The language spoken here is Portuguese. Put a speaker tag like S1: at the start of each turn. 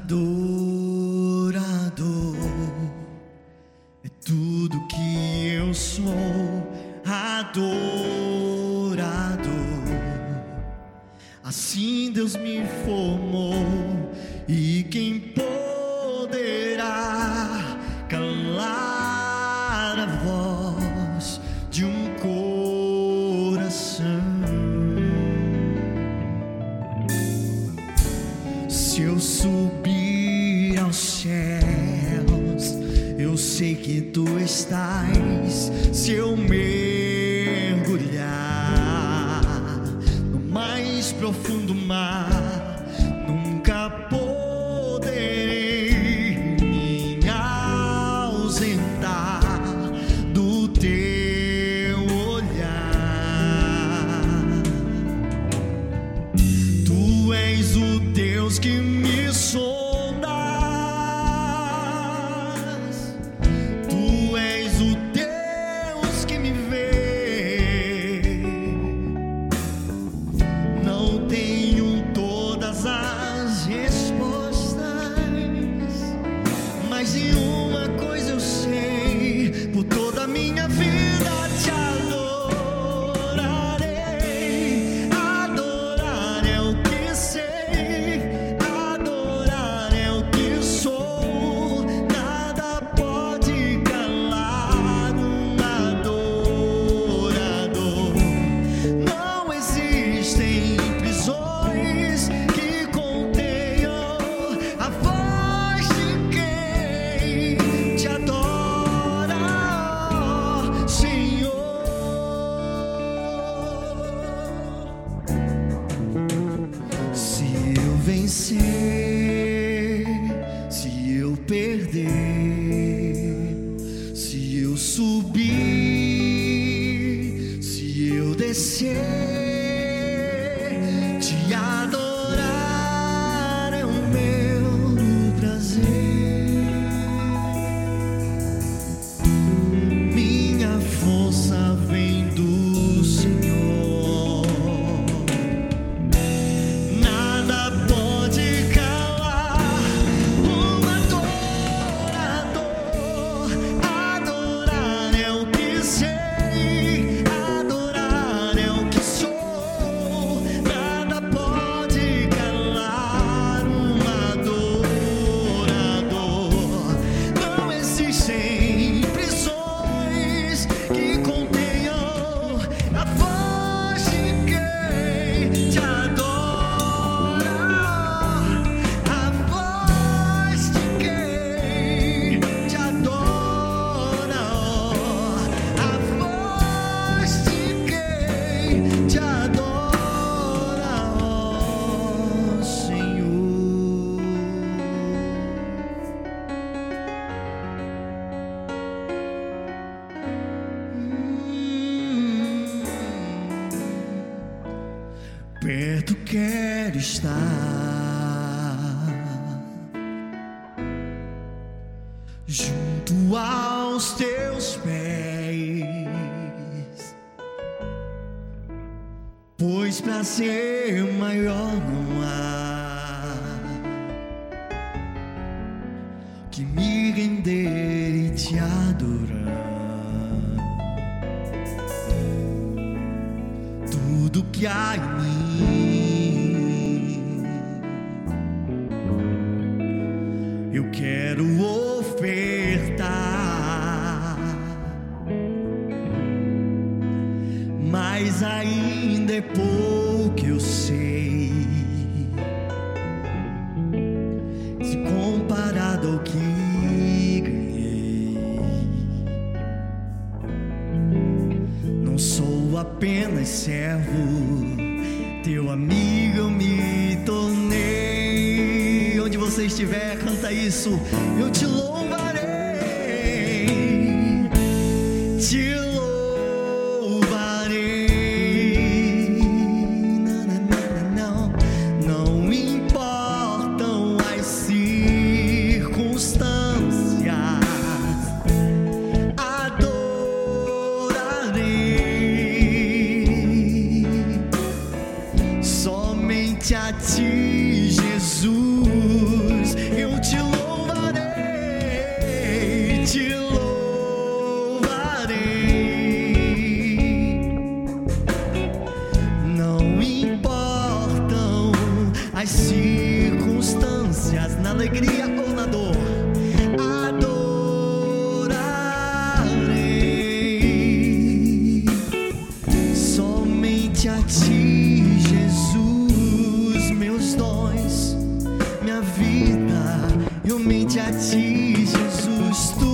S1: Adorador é tudo que eu sou, adorador. Assim Deus me formou, e quem poderá calar a voz de um coração? Se eu subir aos céus, eu sei que tu estás. Se eu mergulhar no mais profundo mar, nunca poderei me ausentar do teu olhar. Tu és o Deus que me sondas, tu és o Deus que me vê. Não tenho todas as respostas, mas de uma coisa eu sei: por toda a minha vida te adorarei. Adorar é o que sei, adorar é o que sou. Nada pode calar um adorador. Não existem prisões que contenham a voz de quem te adora, ó Senhor. Se eu vencer, se eu perder, se eu subir, se eu descer, te adorar é o meu prazer. Minha força vem do Senhor. Nada pode calar um adorador. Adorar é o que sei, adorar é o que sou. Nada pode calar um adorador. Não existem prisões que contenham a voz de quem te adora, a voz de quem te adora, a voz de quem te adora, ó Senhor. Perto quero estar, junto aos teus pés, pois prazer maior não há que me render e te adorar. Tudo que há em mim eu quero ofertar, mas ainda é pouco, eu sei, se comparado ao que ganhei. Não sou apenas servo, teu amigo eu me tornei. Onde você estiver, canta isso: eu te louvarei, te louvarei. Não importam as circunstâncias, adorarei somente a ti, Jesus. alegria ou na dor, adorarei somente a ti, Jesus. Meus dons, minha vida, somente a ti, Jesus. Tu